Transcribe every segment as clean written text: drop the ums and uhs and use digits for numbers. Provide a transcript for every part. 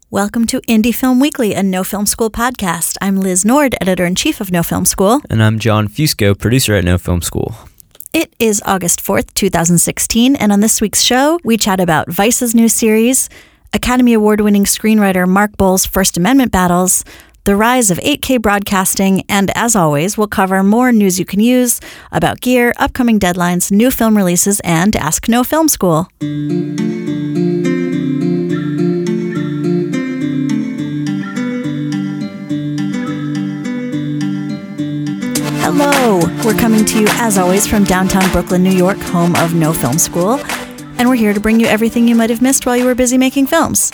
Welcome to Indie Film Weekly, a No Film School podcast. I'm Liz Nord, editor-in-chief of No Film School. And I'm John Fusco, producer at No Film School. It is August 4th, 2016, and on this week's show, we chat about Vice's new series, Academy Award-winning screenwriter Mark Boal's First Amendment battles, the rise of 8K broadcasting, and as always, we'll cover more news you can use about gear, upcoming deadlines, new film releases, and Ask No Film School. Hello! We're coming to you, as always, from downtown Brooklyn, New York, home of No Film School. And we're here to bring you everything you might have missed while you were busy making films.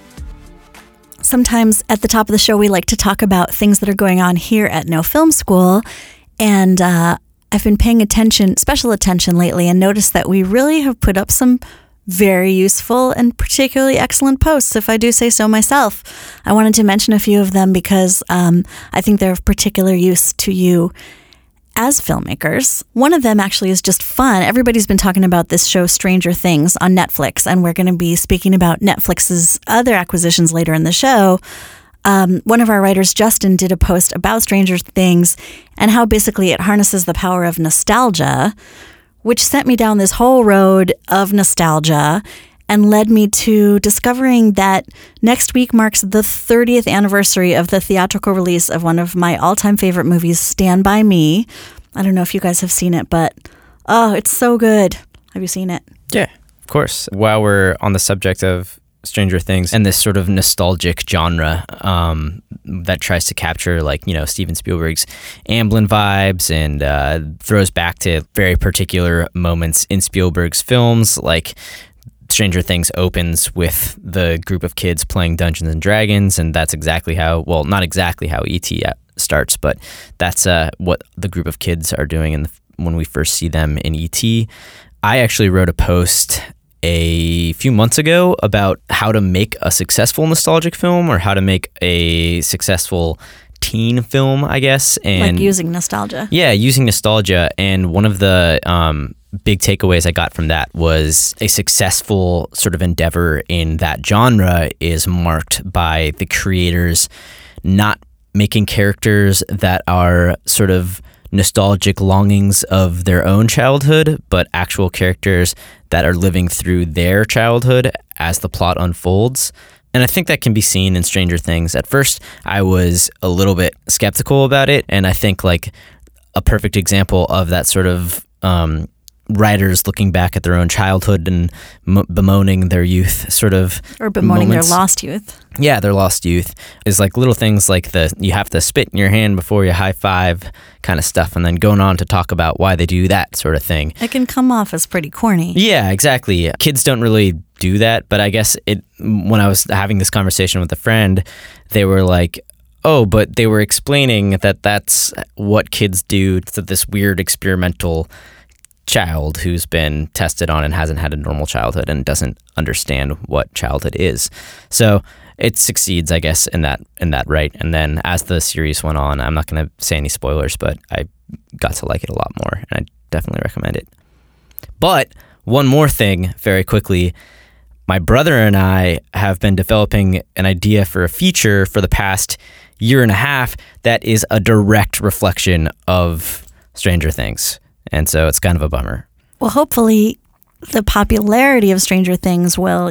Sometimes at the top of the show, we like to talk about things that are going on here at No Film School. And I've been paying special attention lately, and noticed that we really have put up some very useful and particularly excellent posts, if I do say so myself. I wanted to mention a few of them because I think they're of particular use to you as filmmakers. One of them actually is just fun. Everybody's been talking about this show Stranger Things on Netflix, and we're going to be speaking about Netflix's other acquisitions later in the show. One of our writers, Justin, did a post about Stranger Things and how basically it harnesses the power of nostalgia, which sent me down this whole road of nostalgia and led me to discovering that next week marks the 30th anniversary of the theatrical release of one of my all-time favorite movies, Stand By Me. I don't know if you guys have seen it, but oh, it's so good. Have you seen it? Yeah, of course. While we're on the subject of Stranger Things and this sort of nostalgic genre that tries to capture, Steven Spielberg's Amblin vibes and throws back to very particular moments in Spielberg's films, like Stranger Things opens with the group of kids playing Dungeons and Dragons, and that's exactly how, well, not exactly how E.T. starts, but that's what the group of kids are doing when we first see them in E.T. I actually wrote a post a few months ago about how to make a successful nostalgic film, or how to make a successful teen film, I guess. And like using nostalgia. Yeah, using nostalgia. And one of the big takeaways I got from that was a successful sort of endeavor in that genre is marked by the creators not making characters that are sort of nostalgic longings of their own childhood, but actual characters that are living through their childhood as the plot unfolds. And I think that can be seen in Stranger Things. At first, I was a little bit skeptical about it, and I think like a perfect example of that sort of writers looking back at their own childhood and bemoaning their youth sort of or bemoaning moments. Their lost youth. Yeah, their lost youth is like little things like you have to spit in your hand before you high five kind of stuff, and then going on to talk about why they do that sort of thing. It can come off as pretty corny. Yeah, exactly. Kids don't really do that, but I guess when I was having this conversation with a friend, they were like, oh, but they were explaining that that's what kids do to this weird experimental child who's been tested on and hasn't had a normal childhood and doesn't understand what childhood is. So it succeeds, I guess, in that right. And then as the series went on, I'm not going to say any spoilers, but I got to like it a lot more, and I definitely recommend it. But one more thing very quickly, my brother and I have been developing an idea for a feature for the past year and a half that is a direct reflection of Stranger Things. And so it's kind of a bummer. Well, hopefully the popularity of Stranger Things will,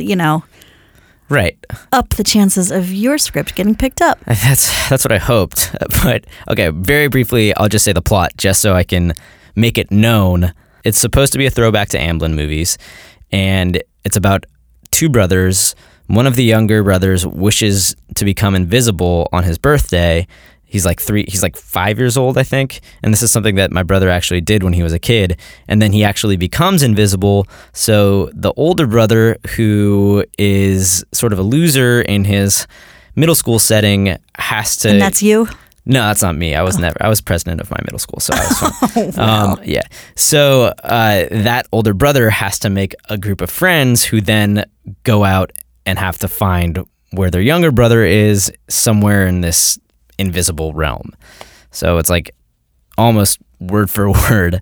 right, up the chances of your script getting picked up. That's what I hoped. But okay, very briefly, I'll just say the plot just so I can make it known. It's supposed to be a throwback to Amblin movies, and it's about two brothers. One of the younger brothers wishes to become invisible on his birthday. He's like 5 years old, I think. And this is something that my brother actually did when he was a kid. And then he actually becomes invisible. So the older brother, who is sort of a loser in his middle school setting, has to... And that's you? No, that's not me. I was president of my middle school, so I was fine. Wow. Yeah. So that older brother has to make a group of friends who then go out and have to find where their younger brother is somewhere in this invisible realm. So it's like almost word for word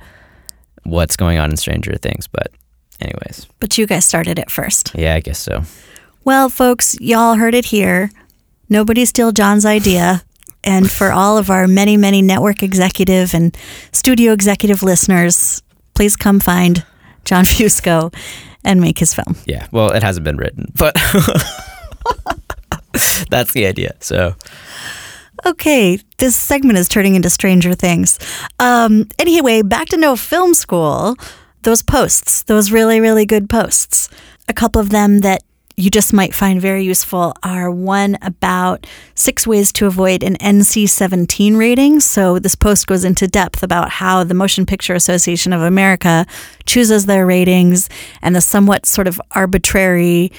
what's going on in Stranger Things. But anyways. But you guys started it first. Yeah, I guess so. Well, folks, y'all heard it here. Nobody steal John's idea. And for all of our many, many network executive and studio executive listeners, please come find John Fusco and make his film. Yeah, well, it hasn't been written, but that's the idea. So, okay, this segment is turning into Stranger Things. Anyway, back to No Film School. Those posts, those really, really good posts. A couple of them that you just might find very useful are one about 6 ways to avoid an NC-17 rating. So this post goes into depth about how the Motion Picture Association of America chooses their ratings and the somewhat sort of arbitrary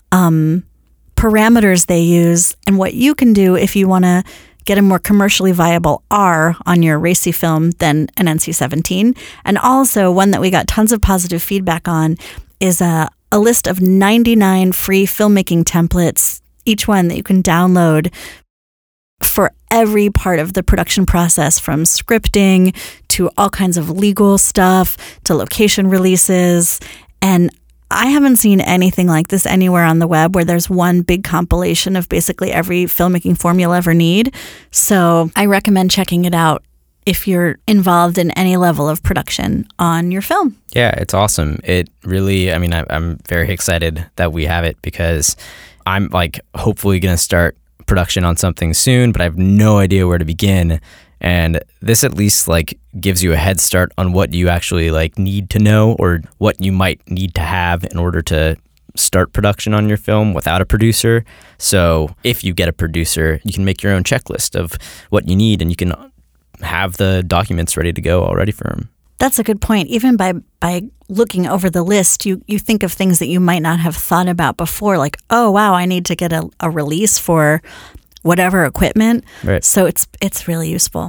parameters they use, and what you can do if you want to get a more commercially viable R on your racy film than an NC-17. And also one that we got tons of positive feedback on is a list of 99 free filmmaking templates, each one that you can download for every part of the production process, from scripting to all kinds of legal stuff to location releases. And I haven't seen anything like this anywhere on the web, where there's one big compilation of basically every filmmaking form you'll ever need. So I recommend checking it out if you're involved in any level of production on your film. Yeah, it's awesome. It really, I mean, I'm very excited that we have it, because I'm like hopefully going to start production on something soon, but I have no idea where to begin. And this at least like gives you a head start on what you actually like need to know, or what you might need to have in order to start production on your film without a producer. So if you get a producer, you can make your own checklist of what you need, and you can have the documents ready to go already for them. That's a good point. Even by looking over the list, you think of things that you might not have thought about before, like, oh, wow, I need to get a release for whatever equipment. Right. So it's really useful.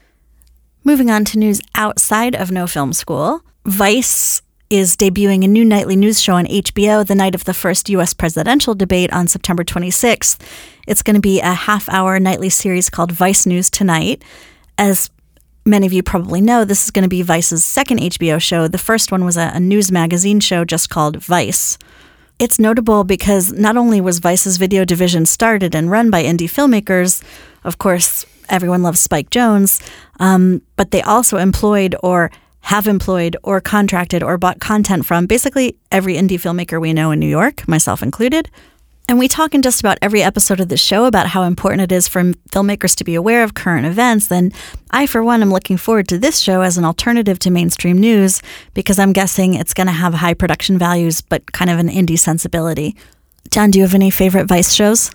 Moving on to news outside of No Film School, Vice is debuting a new nightly news show on HBO the night of the first U.S. presidential debate on September 26th. It's going to be a half-hour nightly series called Vice News Tonight. As many of you probably know, this is going to be Vice's second HBO show. The first one was a news magazine show just called Vice. It's notable because not only was Vice's video division started and run by indie filmmakers, of course, everyone loves Spike Jonze, but they also employed or have employed or contracted or bought content from basically every indie filmmaker we know in New York, myself included. And we talk in just about every episode of the show about how important it is for filmmakers to be aware of current events. And I, for one, am looking forward to this show as an alternative to mainstream news, because I'm guessing it's going to have high production values, but kind of an indie sensibility. John, do you have any favorite Vice shows?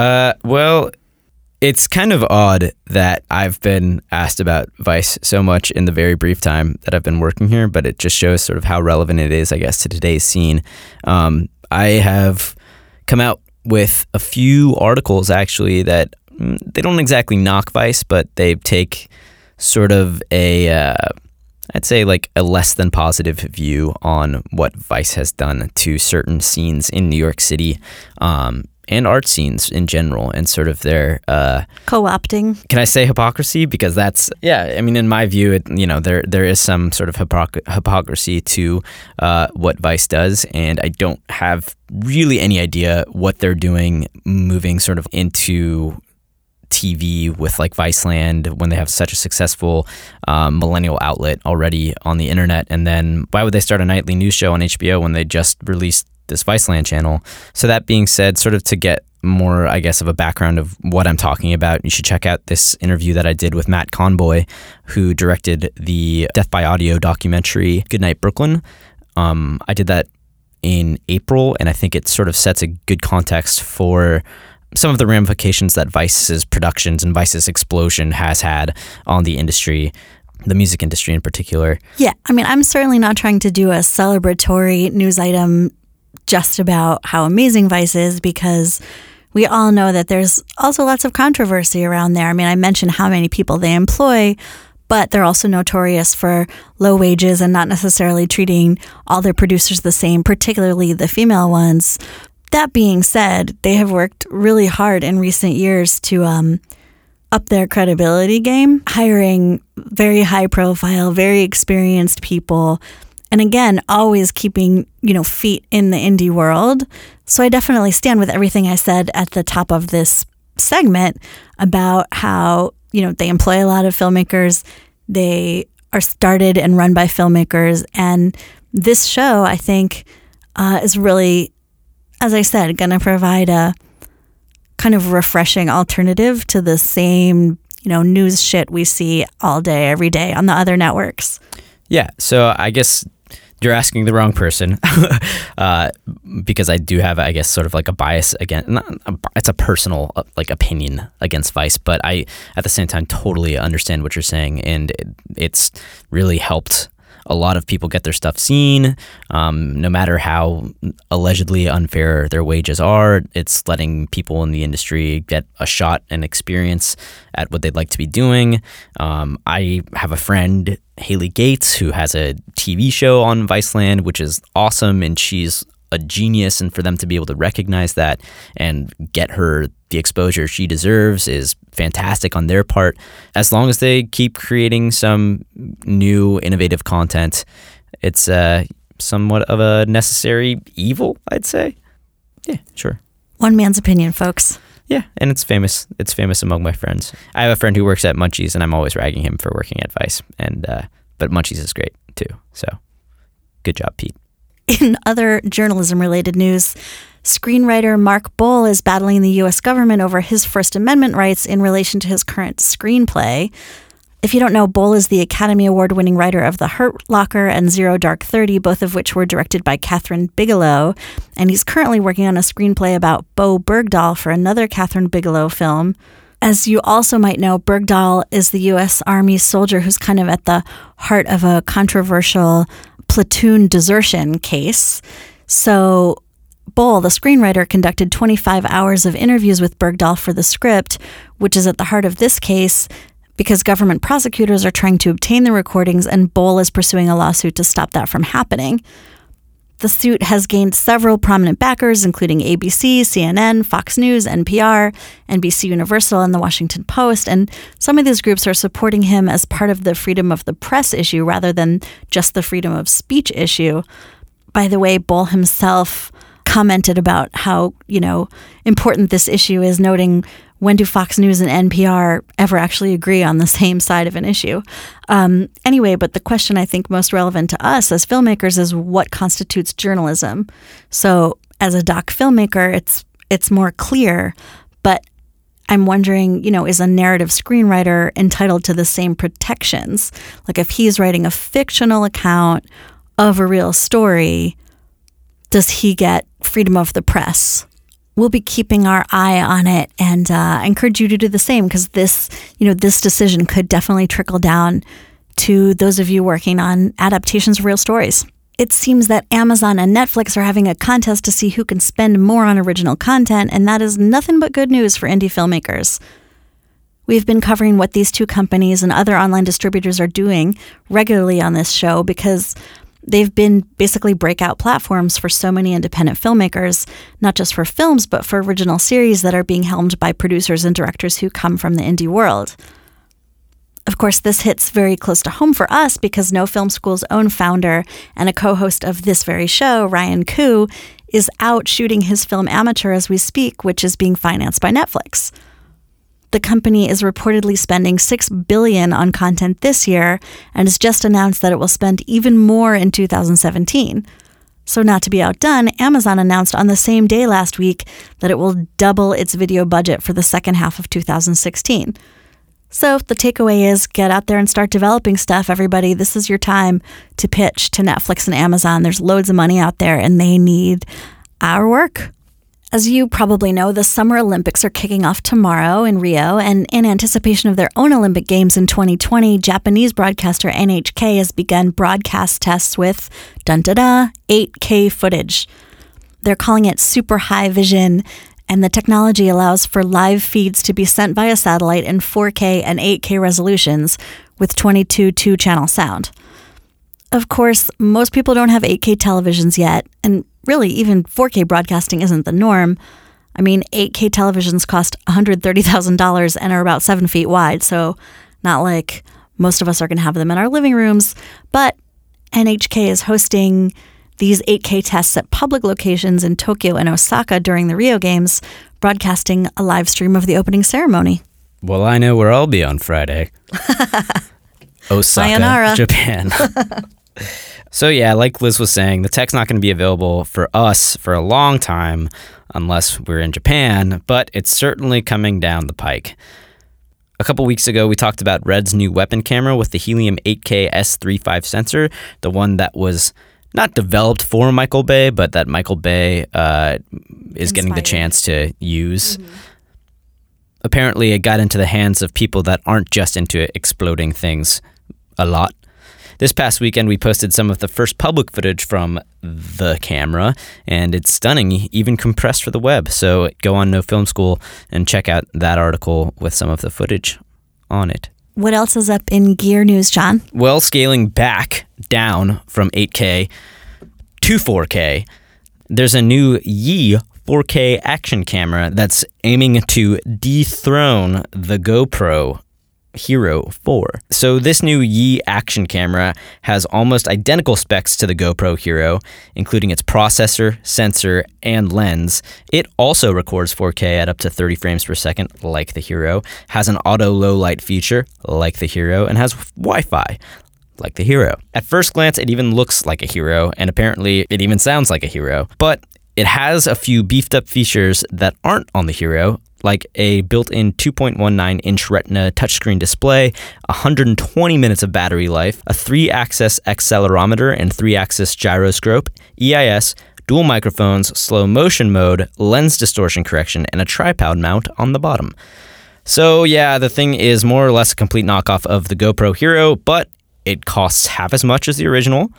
Well, it's kind of odd that I've been asked about Vice so much in the very brief time that I've been working here, but it just shows sort of how relevant it is, I guess, to today's scene. I have come out with a few articles actually that they don't exactly knock Vice, but they take sort of I'd say like a less than positive view on what Vice has done to certain scenes in New York City, and art scenes in general, and sort of their co-opting. Can I say hypocrisy? Because that's, yeah, I mean, in my view, there is some sort of hypocrisy to what Vice does, and I don't have really any idea what they're doing moving sort of into TV with like Viceland when they have such a successful millennial outlet already on the internet. And then why would they start a nightly news show on HBO when they just released this Viceland channel? So that being said, sort of to get more, I guess, of a background of what I'm talking about, you should check out this interview that I did with Matt Conboy, who directed the Death by Audio documentary Goodnight Brooklyn. I did that in April, and I think it sort of sets a good context for some of the ramifications that Vice's productions and Vice's explosion has had on the industry, the music industry in particular. Yeah, I mean, I'm certainly not trying to do a celebratory news item just about how amazing Vice is, because we all know that there's also lots of controversy around there. I mean, I mentioned how many people they employ, but they're also notorious for low wages and not necessarily treating all their producers the same, particularly the female ones. That being said, they have worked really hard in recent years to up their credibility game, hiring very high profile, very experienced people, And again, always keeping, feet in the indie world. So I definitely stand with everything I said at the top of this segment about how, they employ a lot of filmmakers. They are started and run by filmmakers. And this show, I think, is really, as I said, going to provide a kind of refreshing alternative to the same, news shit we see all day, every day on the other networks. Yeah. So I guess you're asking the wrong person because I do have, I guess, sort of like a bias it's a personal opinion against Vice, but I, at the same time, totally understand what you're saying. And it's really helped a lot of people get their stuff seen, no matter how allegedly unfair their wages are. It's letting people in the industry get a shot and experience at what they'd like to be doing. I have a friend, Haley Gates, who has a TV show on Viceland, which is awesome, and she's a genius, and for them to be able to recognize that and get her the exposure she deserves is fantastic on their part. As long as they keep creating some new innovative content, it's somewhat of a necessary evil, I'd say. Yeah, sure. One man's opinion, folks. Yeah, and it's famous. It's famous among my friends. I have a friend who works at Munchies, and I'm always ragging him for working at Vice. And but Munchies is great too. So good job, Pete. In other journalism-related news, screenwriter Mark Boal is battling the U.S. government over his First Amendment rights in relation to his current screenplay. If you don't know, Boal is the Academy Award-winning writer of The Hurt Locker and Zero Dark 30, both of which were directed by Kathryn Bigelow, and he's currently working on a screenplay about Bo Bergdahl for another Kathryn Bigelow film. As you also might know, Bergdahl is the U.S. Army soldier who's kind of at the heart of a controversial platoon desertion case. So Boal, the screenwriter, conducted 25 hours of interviews with Bergdahl for the script, which is at the heart of this case because government prosecutors are trying to obtain the recordings, and Boal is pursuing a lawsuit to stop that from happening. The suit has gained several prominent backers, including ABC, CNN, Fox News, NPR, NBC Universal, and The Washington Post. And some of these groups are supporting him as part of the freedom of the press issue rather than just the freedom of speech issue. By the way, Boal himself commented about how, important this issue is, noting when do Fox News and NPR ever actually agree on the same side of an issue? Anyway, but the question I think most relevant to us as filmmakers is what constitutes journalism. So as a doc filmmaker, it's more clear, but I'm wondering, is a narrative screenwriter entitled to the same protections? Like if he's writing a fictional account of a real story, does he get freedom of the press? We'll be keeping our eye on it, and I encourage you to do the same because this decision could definitely trickle down to those of you working on adaptations of real stories. It seems that Amazon and Netflix are having a contest to see who can spend more on original content, and that is nothing but good news for indie filmmakers. We've been covering what these two companies and other online distributors are doing regularly on this show because they've been basically breakout platforms for so many independent filmmakers, not just for films, but for original series that are being helmed by producers and directors who come from the indie world. Of course, this hits very close to home for us because No Film School's own founder and a co-host of this very show, Ryan Koo, is out shooting his film Amateur as we speak, which is being financed by Netflix. The company is reportedly spending $6 billion on content this year and has just announced that it will spend even more in 2017. So not to be outdone, Amazon announced on the same day last week that it will double its video budget for the second half of 2016. So the takeaway is get out there and start developing stuff, everybody. This is your time to pitch to Netflix and Amazon. There's loads of money out there and they need our work. As you probably know, the Summer Olympics are kicking off tomorrow in Rio, and in anticipation of their own Olympic Games in 2020, Japanese broadcaster NHK has begun broadcast tests with, 8K footage. They're calling it super high vision, and the technology allows for live feeds to be sent via satellite in 4K and 8K resolutions with 22 two-channel sound. Of course, most people don't have 8K televisions yet, and really, even 4K broadcasting isn't the norm. I mean, 8K televisions cost $130,000 and are about 7 feet wide, so not like most of us are going to have them in our living rooms. But NHK is hosting these 8K tests at public locations in Tokyo and Osaka during the Rio Games, broadcasting a live stream of the opening ceremony. Well, I know where I'll be on Friday. Osaka, Sayonara. Japan. So yeah, like Liz was saying, the tech's not going to be available for us for a long time unless we're in Japan, but it's certainly coming down the pike. A couple weeks ago, we talked about Red's new weapon camera with the Helium 8K S35 sensor, the one that was not developed for Michael Bay, but that Michael Bay is getting the chance to use. Mm-hmm. Apparently, it got into the hands of people that aren't just into exploding things a lot. This past weekend, we posted some of the first public footage from the camera, and it's stunning, even compressed for the web. So go on No Film School and check out that article with some of the footage on it. What else is up in gear news, John? Well, scaling back down from 8K to 4K, there's a new Yi 4K action camera that's aiming to dethrone the GoPro Hero 4. So this new Yi action camera has almost identical specs to the GoPro Hero, including its processor, sensor, and lens. It also records 4K at up to 30 frames per second, like the Hero, has an auto low light feature, like the Hero, and has Wi-Fi, like the Hero. At first glance, it even looks like a Hero, and apparently it even sounds like a Hero. But it has a few beefed up features that aren't on the Hero, like a built-in 2.19-inch Retina touchscreen display, 120 minutes of battery life, a 3-axis accelerometer and 3-axis gyroscope, EIS, dual microphones, slow motion mode, lens distortion correction, and a tripod mount on the bottom. So yeah, the thing is more or less a complete knockoff of the GoPro Hero, but it costs half as much as the original.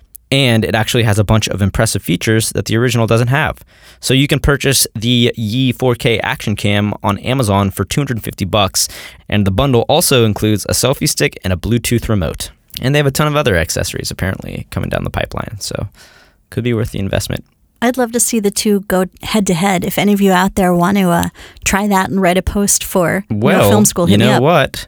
And it actually has a bunch of impressive features that the original doesn't have. So you can purchase the Yi 4K Action Cam on Amazon for $250, and the bundle also includes a selfie stick and a Bluetooth remote. And they have a ton of other accessories apparently coming down the pipeline, so could be worth the investment. I'd love to see the two go head-to-head. If any of you out there want to try that and write a post for No Film School, hit me up. You know what?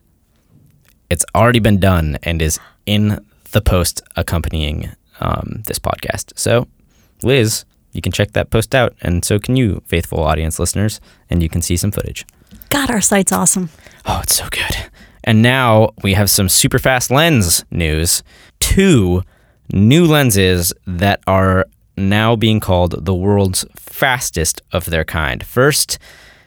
It's already been done and is in the post accompanying this podcast. So, Liz, you can check that post out, and so can you, faithful audience listeners, and you can see some footage. God, our site's awesome. Oh, it's so good. And now we have some super fast lens news. 2 new lenses that are now being called the world's fastest of their kind. First,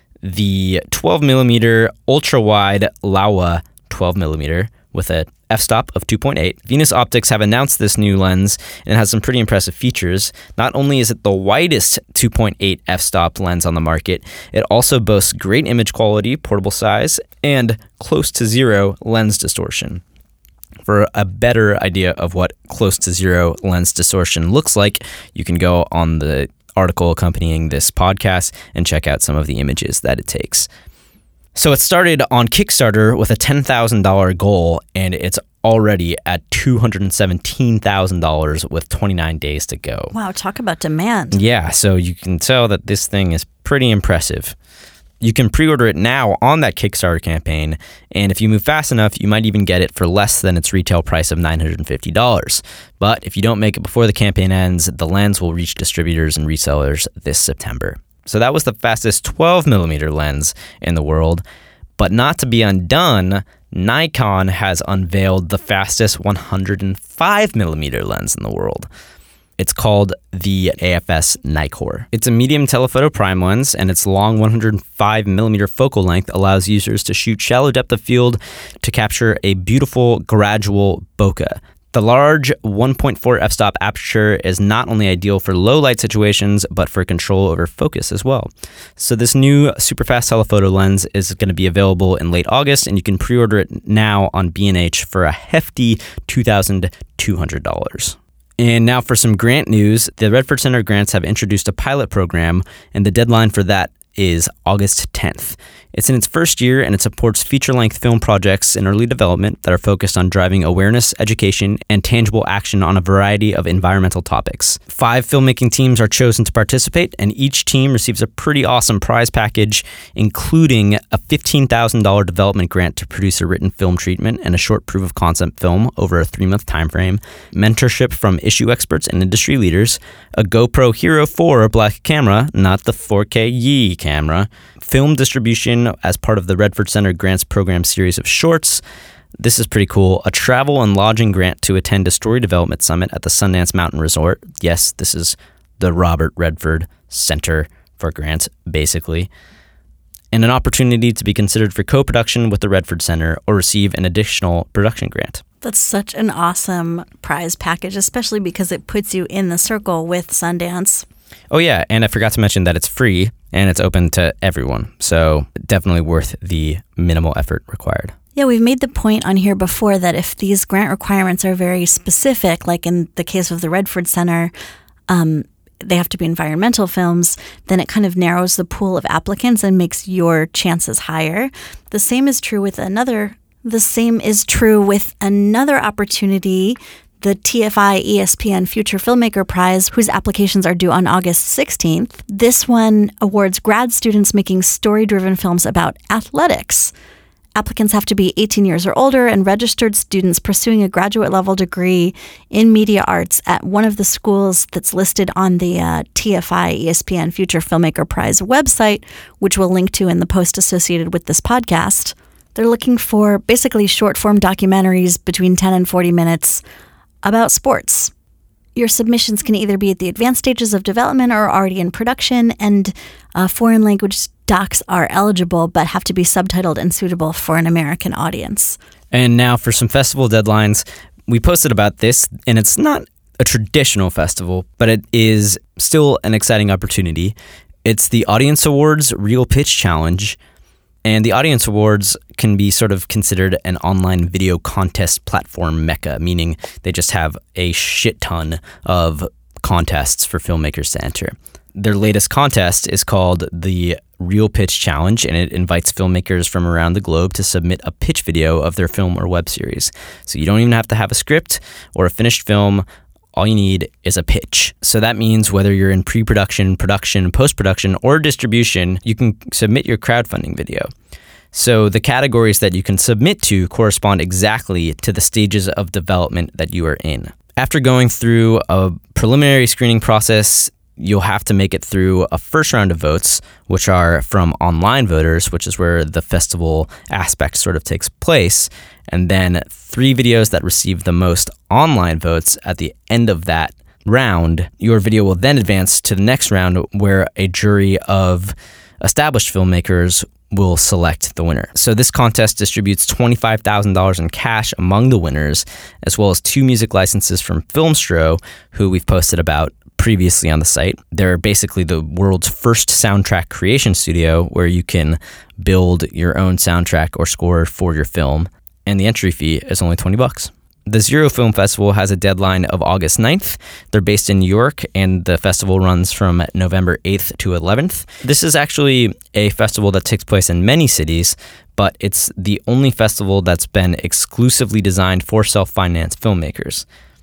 the 12mm ultra-wide Laowa 12mm with a f-stop of 2.8. Venus Optics have announced this new lens, and it has some pretty impressive features. Not only is it the widest 2.8 f-stop lens on the market, it also boasts great image quality, portable size, and close to zero lens distortion. For a better idea of what close to zero lens distortion looks like, you can go on the article accompanying this podcast and check out some of the images that it takes. So it started on Kickstarter with a $10,000 goal, and it's already at $217,000 with 29 days to go. Wow, talk about demand. Yeah, so you can tell that this thing is pretty impressive. You can pre-order it now on that Kickstarter campaign, and if you move fast enough, you might even get it for less than its retail price of $950. But if you don't make it before the campaign ends, the lens will reach distributors and resellers this September. So that was the fastest 12mm lens in the world. But not to be undone, Nikon has unveiled the fastest 105mm lens in the world. It's called the AFS Nikkor. It's a medium telephoto prime lens, and its long 105mm focal length allows users to shoot shallow depth of field to capture a beautiful gradual bokeh. The large 1.4 f-stop aperture is not only ideal for low light situations, but for control over focus as well. So this new super fast telephoto lens is going to be available in late August, and you can pre-order it now on B&H for a hefty $2,200. And now for some grant news. The Redford Center grants have introduced a pilot program, and the deadline for that is August 10th. It's in its first year, and it supports feature-length film projects in early development that are focused on driving awareness, education, and tangible action on a variety of environmental topics. 5 filmmaking teams are chosen to participate, and each team receives a pretty awesome prize package, including a $15,000 development grant to produce a written film treatment and a short proof-of-concept film over a 3-month timeframe, mentorship from issue experts and industry leaders, a GoPro Hero 4 black camera, not the 4K Yi camera, film distribution as part of the Redford Center Grants Program series of shorts. This is pretty cool. A travel and lodging grant to attend a story development summit at the Sundance Mountain Resort. Yes, this is the Robert Redford Center for Grants, basically. And an opportunity to be considered for co-production with the Redford Center or receive an additional production grant. That's such an awesome prize package, especially because it puts you in the circle with Sundance. Oh yeah, and I forgot to mention that it's free and it's open to everyone, so definitely worth the minimal effort required. Yeah, we've made the point on here before that if these grant requirements are very specific, like in the case of the Redford Center, they have to be environmental films, then it kind of narrows the pool of applicants and makes your chances higher. The same is true with another opportunity, the TFI ESPN Future Filmmaker Prize, whose applications are due on August 16th. This one awards grad students making story-driven films about athletics. Applicants have to be 18 years or older and registered students pursuing a graduate-level degree in media arts at one of the schools that's listed on the TFI ESPN Future Filmmaker Prize website, which we'll link to in the post associated with this podcast. They're looking for basically short-form documentaries between 10 and 40 minutes about sports. Your submissions can either be at the advanced stages of development or already in production, and foreign language docs are eligible but have to be subtitled and suitable for an American audience. And now for some festival deadlines. We posted about this, and it's not a traditional festival, but it is still an exciting opportunity. It's the Audience Awards Real Pitch Challenge. And the Audience Awards can be sort of considered an online video contest platform mecca, meaning they just have a shit ton of contests for filmmakers to enter. Their latest contest is called the Real Pitch Challenge, and it invites filmmakers from around the globe to submit a pitch video of their film or web series. So you don't even have to have a script or a finished film. All you need is a pitch. So that means whether you're in pre-production, production, post-production, or distribution, you can submit your crowdfunding video. So the categories that you can submit to correspond exactly to the stages of development that you are in. After going through a preliminary screening process, you'll have to make it through a first round of votes, which are from online voters, which is where the festival aspect sort of takes place, and then 3 videos that receive the most online votes at the end of that round. Your video will then advance to the next round, where a jury of established filmmakers will select the winner. So this contest distributes $25,000 in cash among the winners, as well as 2 music licenses from Filmstro, who we've posted about previously on the site. They're basically the world's first soundtrack creation studio where you can build your own soundtrack or score for your film, and the entry fee is only $20. The Zero Film Festival has a deadline of August 9th. They're based in New York, and the festival runs from November 8th to 11th. This is actually a festival that takes place in many cities, but it's the only festival that's been exclusively designed for self-financed filmmakers.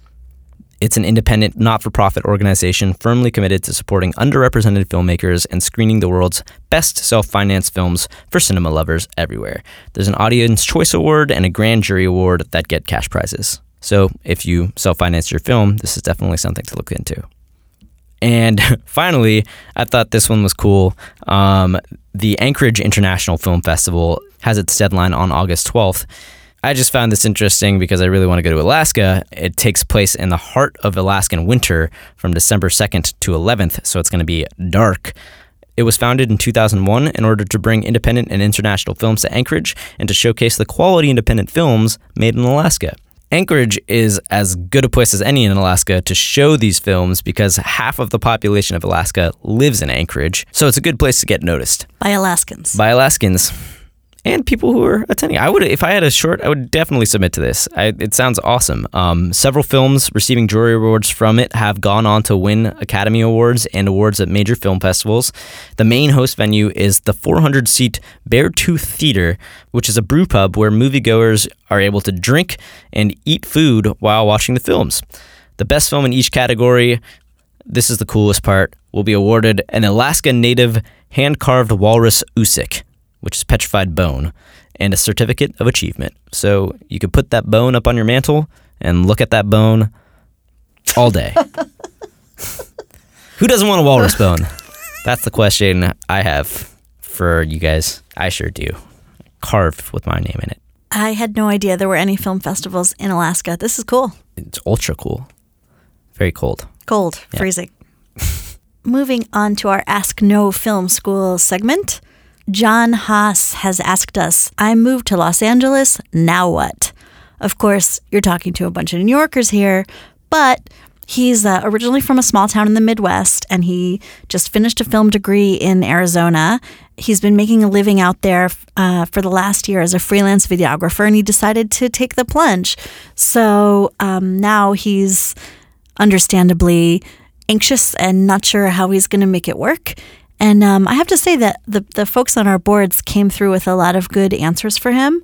It's an independent, not-for-profit organization firmly committed to supporting underrepresented filmmakers and screening the world's best self-financed films for cinema lovers everywhere. There's an Audience Choice Award and a Grand Jury Award that get cash prizes. So if you self-finance your film, this is definitely something to look into. And finally, I thought this one was cool. The Anchorage International Film Festival has its deadline on August 12th. I just found this interesting because I really want to go to Alaska. It takes place in the heart of Alaskan winter from December 2nd to 11th, so it's going to be dark. It was founded in 2001 in order to bring independent and international films to Anchorage and to showcase the quality independent films made in Alaska. Anchorage is as good a place as any in Alaska to show these films because half of the population of Alaska lives in Anchorage, so it's a good place to get noticed. By Alaskans. By Alaskans. and people who are attending. If I had a short, I would definitely submit to this. It sounds awesome. Several films receiving jury awards from it have gone on to win Academy Awards and awards at major film festivals. The main host venue is the 400-seat Beartooth Theater, which is a brew pub where moviegoers are able to drink and eat food while watching the films. The best film in each category, this is the coolest part, will be awarded an Alaska Native hand-carved walrus usik, which is petrified bone, and a certificate of achievement. So you could put that bone up on your mantle and look at that bone all day. Who doesn't want a walrus bone? That's the question I have for you guys. I sure do. Carved with my name in it. I had no idea there were any film festivals in Alaska. This is cool. It's ultra cool. Very cold. Cold, yeah. Freezing. Moving on to our Ask No Film School segment. John Haas has asked us, I moved to Los Angeles, now what? Of course, you're talking to a bunch of New Yorkers here, but he's originally from a small town in the Midwest, and he just finished a film degree in Arizona. He's been making a living out there for the last year as a freelance videographer, and he decided to take the plunge. So now he's understandably anxious and not sure how he's going to make it work. And I have to say that the folks on our boards came through with a lot of good answers for him.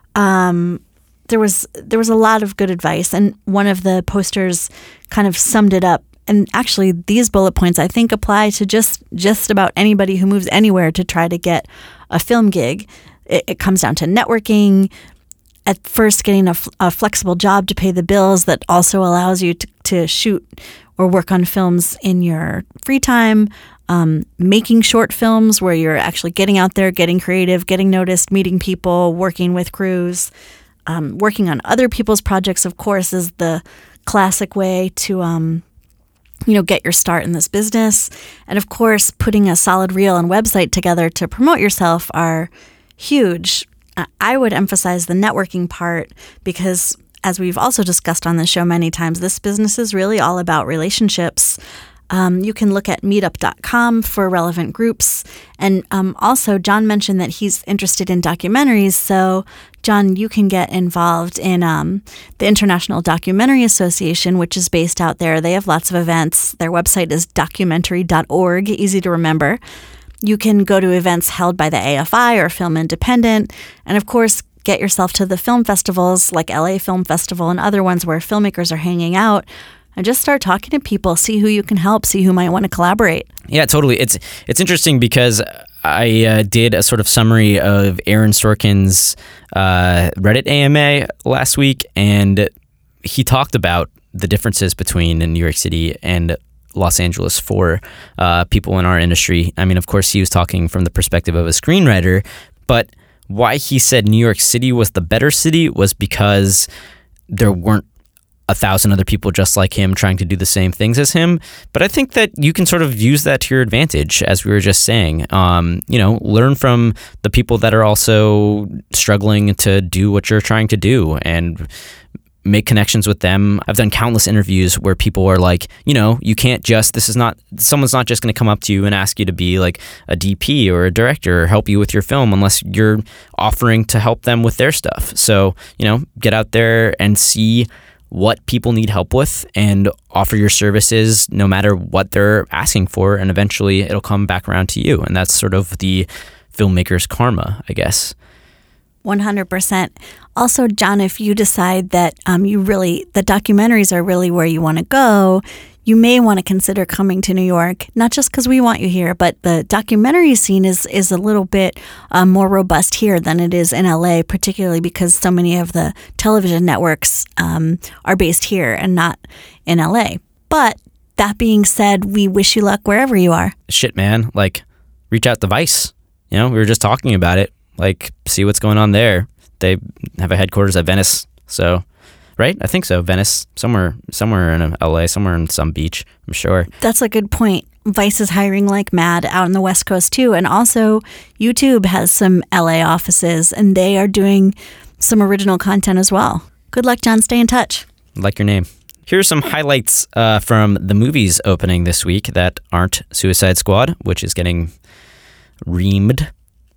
There was a lot of good advice, and one of the posters kind of summed it up. And actually, these bullet points I think apply to just about anybody who moves anywhere to try to get a film gig. It comes down to networking. At first, getting a flexible job to pay the bills that also allows you to shoot or work on films in your free time. Making short films where you're actually getting out there, getting creative, getting noticed, meeting people, working with crews. Working on other people's projects, of course, is the classic way to get your start in this business. And of course, putting a solid reel and website together to promote yourself are huge. I would emphasize the networking part because, as we've also discussed on the show many times, this business is really all about relationships. You can look at meetup.com for relevant groups. And also, John mentioned that he's interested in documentaries. So, John, you can get involved in the International Documentary Association, which is based out there. They have lots of events. Their website is documentary.org, easy to remember. You can go to events held by the AFI or Film Independent. And, of course, get yourself to the film festivals like LA Film Festival and other ones where filmmakers are hanging out. And just start talking to people, see who you can help, see who might want to collaborate. Yeah, totally. It's interesting because I did a sort of summary of Aaron Sorkin's Reddit AMA last week, and he talked about the differences between New York City and Los Angeles for people in our industry. I mean, of course, he was talking from the perspective of a screenwriter, but why he said New York City was the better city was because there weren't 1,000 other people just like him trying to do the same things as him. But I think that you can sort of use that to your advantage, as we were just saying. Learn from the people that are also struggling to do what you're trying to do and make connections with them. I've done countless interviews where people are like, you can't just, someone's not just going to come up to you and ask you to be like a DP or a director or help you with your film unless you're offering to help them with their stuff. So, get out there and see what people need help with and offer your services no matter what they're asking for, and eventually it'll come back around to you. And that's sort of the filmmaker's karma, I guess. 100%. Also, John, if you decide that the documentaries are really where you want to go, you may want to consider coming to New York, not just because we want you here, but the documentary scene is a little bit more robust here than it is in LA, particularly because so many of the television networks are based here and not in LA. But that being said, we wish you luck wherever you are. Shit, man. Reach out to Vice. We were just talking about it. See what's going on there. They have a headquarters at Venice, so... Right? I think so. Venice, somewhere in LA, somewhere in some beach, I'm sure. That's a good point. Vice is hiring like mad out on the West Coast too. And also YouTube has some LA offices and they are doing some original content as well. Good luck, John. Stay in touch. Like your name. Here's some highlights from the movies opening this week that aren't Suicide Squad, which is getting reamed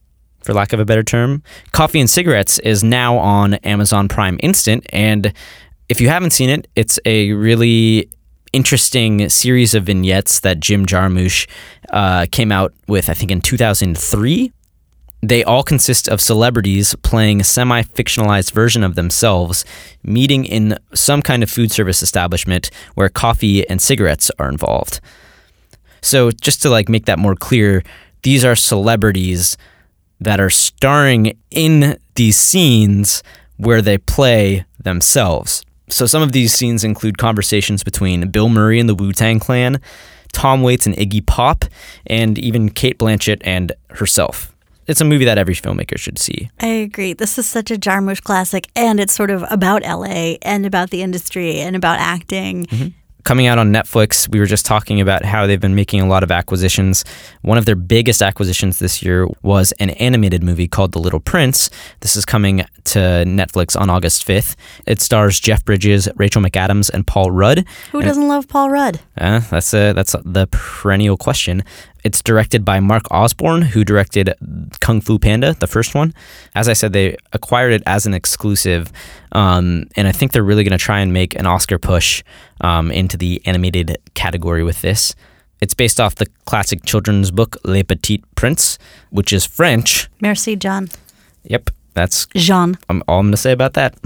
for lack of a better term. Coffee and Cigarettes is now on Amazon Prime Instant, and if you haven't seen it, it's a really interesting series of vignettes that Jim Jarmusch came out with, I think, in 2003. They all consist of celebrities playing a semi-fictionalized version of themselves, meeting in some kind of food service establishment where coffee and cigarettes are involved. So just to make that more clear, these are celebrities that are starring in these scenes where they play themselves. So some of these scenes include conversations between Bill Murray and the Wu-Tang Clan, Tom Waits and Iggy Pop, and even Cate Blanchett and herself. It's a movie that every filmmaker should see. I agree. This is such a Jarmusch classic, and it's sort of about LA and about the industry and about acting. Mm-hmm. Coming out on Netflix, we were just talking about how they've been making a lot of acquisitions. One of their biggest acquisitions this year was an animated movie called The Little Prince. This is coming to Netflix on August 5th. It stars Jeff Bridges, Rachel McAdams, and Paul Rudd. Who doesn't love Paul Rudd? That's the perennial question. It's directed by Mark Osborne, who directed Kung Fu Panda, the first one. As I said, they acquired it as an exclusive, and I think they're really going to try and make an Oscar push into the animated category with this. It's based off the classic children's book Le Petit Prince, which is French. Merci, John. Yep, that's Jean. All I'm going to say about that.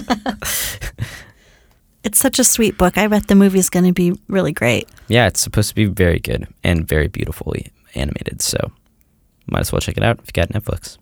It's such a sweet book. I bet the movie's going to be really great. Yeah, it's supposed to be very good and very beautifully animated, so might as well check it out if you got Netflix.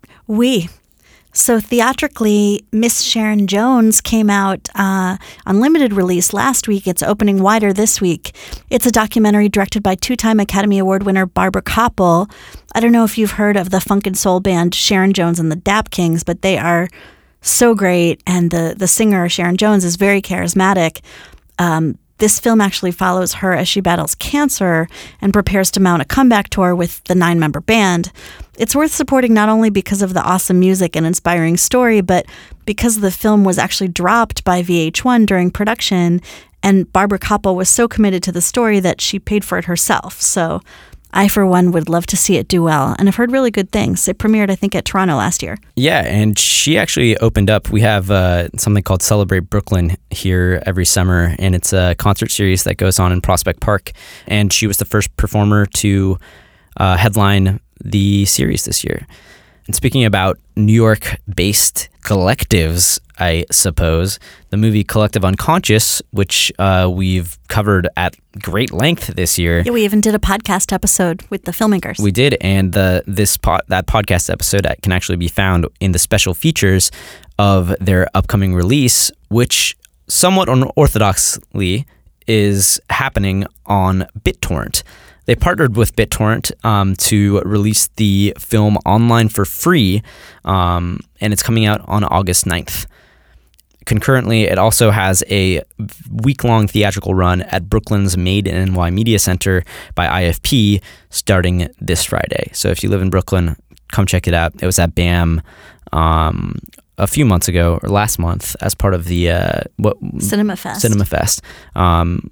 So theatrically, Miss Sharon Jones came out on limited release last week. It's opening wider this week. It's a documentary directed by two-time Academy Award winner Barbara Koppel. I don't know if you've heard of the funk and soul band Sharon Jones and the Dap Kings, but they are so great, and the singer Sharon Jones is very charismatic. This film actually follows her as she battles cancer and prepares to mount a comeback tour with the 9-member band. It's worth supporting not only because of the awesome music and inspiring story, but because the film was actually dropped by VH1 during production, and Barbara Koppel was so committed to the story that she paid for it herself. So I, for one, would love to see it do well, and I've heard really good things. It premiered, I think, at Toronto last year. Yeah, and she actually opened up. We have something called Celebrate Brooklyn here every summer, and it's a concert series that goes on in Prospect Park, and she was the first performer to headline the series this year. And speaking about New York-based collectives, I suppose, the movie Collective Unconscious, which we've covered at great length this year. Yeah, we even did a podcast episode with the filmmakers. We did, and that podcast episode can actually be found in the special features of their upcoming release, which somewhat unorthodoxly is happening on BitTorrent. They partnered with BitTorrent to release the film online for free, and it's coming out on August 9th. Concurrently, it also has a week-long theatrical run at Brooklyn's Made in NY Media Center by IFP starting this Friday. So if you live in Brooklyn, come check it out. It was at BAM a few months ago, or last month, as part of the Cinema Fest. Cinema Fest, and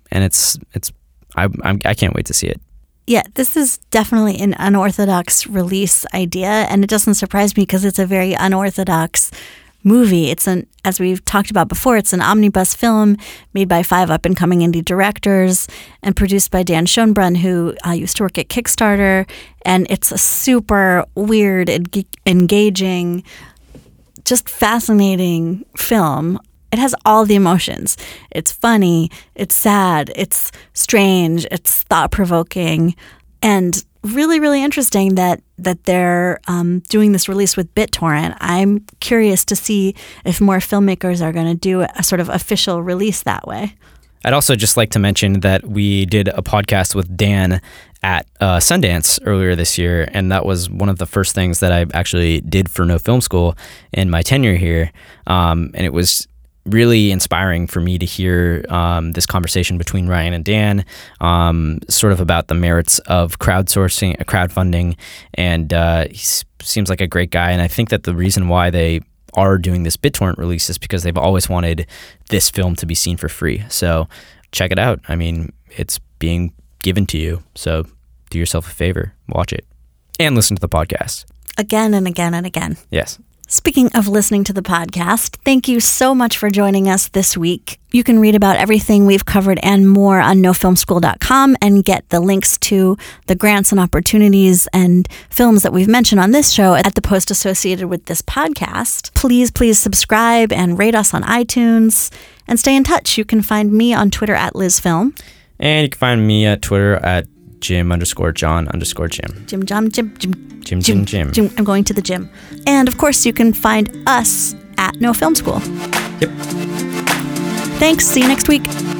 I can't wait to see it. Yeah, this is definitely an unorthodox release idea, and it doesn't surprise me because it's a very unorthodox movie. As we've talked about before, it's an omnibus film made by 5 up-and-coming indie directors and produced by Dan Schoenbrunn, who used to work at Kickstarter, and it's a super weird, engaging, just fascinating film. It has all the emotions. It's funny, it's sad, it's strange, it's thought-provoking, and really, really interesting that they're doing this release with BitTorrent. I'm curious to see if more filmmakers are going to do a sort of official release that way. I'd also just like to mention that we did a podcast with Dan at Sundance earlier this year, and that was one of the first things that I actually did for No Film School in my tenure here, and it was really inspiring for me to hear this conversation between Ryan and Dan, sort of about the merits of crowdfunding, and he seems like a great guy. And I think that the reason why they are doing this BitTorrent release is because they've always wanted this film to be seen for free. So check it out. I mean, it's being given to you. So do yourself a favor, watch it, and listen to the podcast. again and again and again. Yes. Speaking of listening to the podcast, thank you so much for joining us this week. You can read about everything we've covered and more on nofilmschool.com and get the links to the grants and opportunities and films that we've mentioned on this show at the post associated with this podcast. Please subscribe and rate us on iTunes and stay in touch. You can find me on Twitter at LizFilm. And you can find me at Twitter at Jim_John_Jim. Jim. I'm going to the gym. And of course, you can find us at No Film School. Yep. Thanks. See you next week.